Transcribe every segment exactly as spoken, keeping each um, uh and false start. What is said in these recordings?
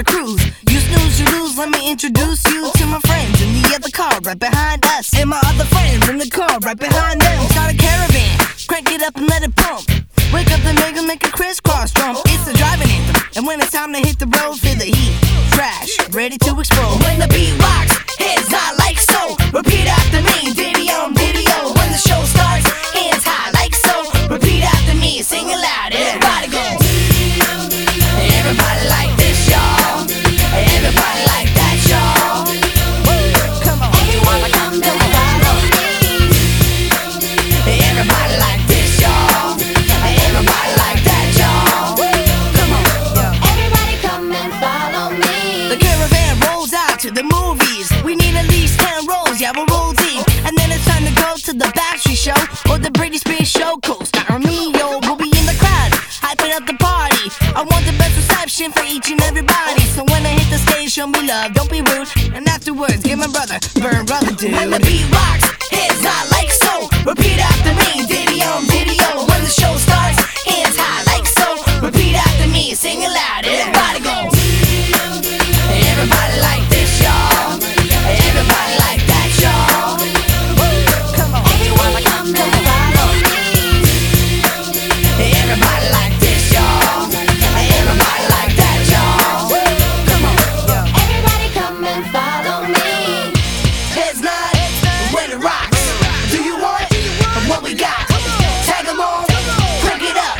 cruise. You snooze, you lose, let me introduce you to my friends in the other car right behind us, and my other friends in the car right behind them. Start a caravan, crank it up and let it pump. Wake up the nigga, make a crisscross jump. It's the driving anthem, and when it's time to hit the road, feel the heat. Crash, ready to explode. When the beat rocks, heads not like so. Repeat after me, diddy on video. When the show starts, hands high like so. Repeat after me, sing it loud, everybody go. Everybody like this, y'all. Everybody like that, y'all. Come on, everyone come to follow me. Everybody like this, y'all. Everybody like that, y'all. Come on, everybody come and follow me. The caravan rolls out to the movies. We need at least ten rolls, yeah, we'll roll deep. And then it's time to go to the Backstreet Show or the Britney Spears show. Co-star me, yo, we'll be in the crowd, hyping up the party. I want the best reception for each and everybody. So when I hit the stage, show me love, don't be rude. And afterwards, give my brother, burn brother, dude. When the beat rocks, heads not like so. Repeat after me, diddy on video. When the show starts, hands high like so. Repeat after me, sing it loud, everybody go. Everybody like this, y'all. Everybody like that, y'all. Come on, everyone come and follow me. Everybody like this, y'all. Everybody like that, y'all. Come on, everybody come and follow me. Heads nod when it rocks. Do you want what we got? Tag along, crank it up.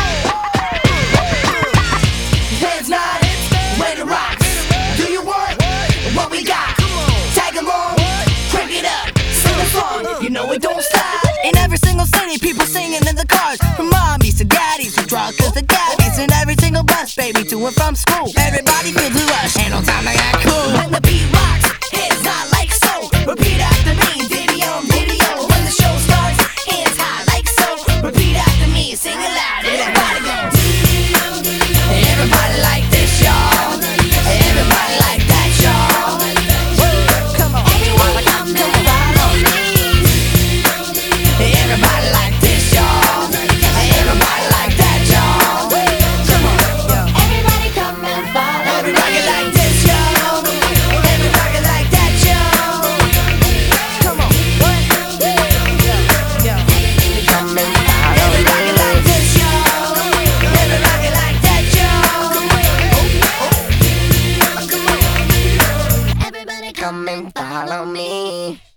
Heads nod when it rocks. Do you want what we got? Tag along, crank it up. Sing a song, you know it don't stop. In every single city, people singing in the cars. From mommies to daddies, from truckers to cabbies. In every single bus, baby, to and from school. Everybody feel the rush, ain't no time to act cool. When the beat rocks, heads not like so. Repeat after me, diddy on video. When the show starts, hands high like so. Repeat after me, sing it loud, everybody go. Everybody like this, y'all. Everybody like that, y'all. Come on, everyone come and follow me. Everybody like this, y'all. Everybody like that, y'all. Come on, everybody come and follow me. Everybody like this, y'all. Everybody like that, y'all. Come on, what? Come and follow me. Everybody like this, y'all. Everybody like that, y'all. Come on, everybody come and follow me.